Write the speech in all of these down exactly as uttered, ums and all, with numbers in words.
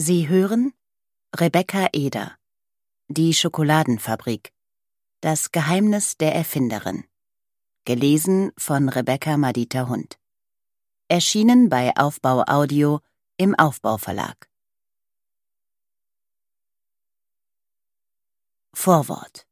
Sie hören Rebecca Eder, Die Schokoladenfabrik, das Geheimnis der Erfinderin. Gelesen von Rebecca Madita Hund. Erschienen bei Aufbau Audio im Aufbau Verlag. Vorwort.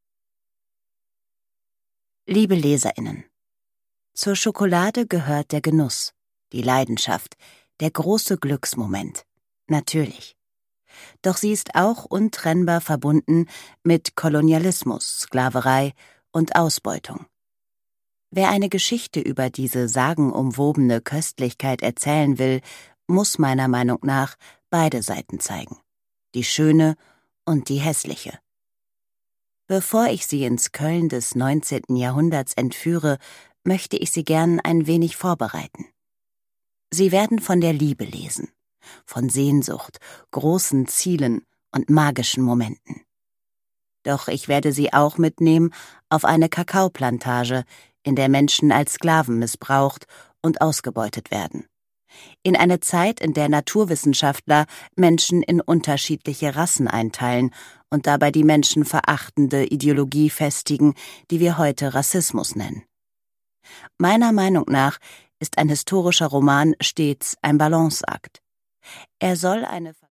Liebe LeserInnen, zur Schokolade gehört der Genuss, die Leidenschaft, der große Glücksmoment. Natürlich. Doch sie ist auch untrennbar verbunden mit Kolonialismus, Sklaverei und Ausbeutung. Wer eine Geschichte über diese sagenumwobene Köstlichkeit erzählen will, muss meiner Meinung nach beide Seiten zeigen, die schöne und die hässliche. Bevor ich Sie ins Köln des neunzehnten Jahrhunderts entführe, möchte ich Sie gern ein wenig vorbereiten. Sie werden von der Liebe lesen, von Sehnsucht, großen Zielen und magischen Momenten. Doch ich werde Sie auch mitnehmen auf eine Kakaoplantage, in der Menschen als Sklaven missbraucht und ausgebeutet werden. In eine Zeit, in der Naturwissenschaftler Menschen in unterschiedliche Rassen einteilen und dabei die menschenverachtende Ideologie festigen, die wir heute Rassismus nennen. Meiner Meinung nach ist ein historischer Roman stets ein Balanceakt. Er soll eine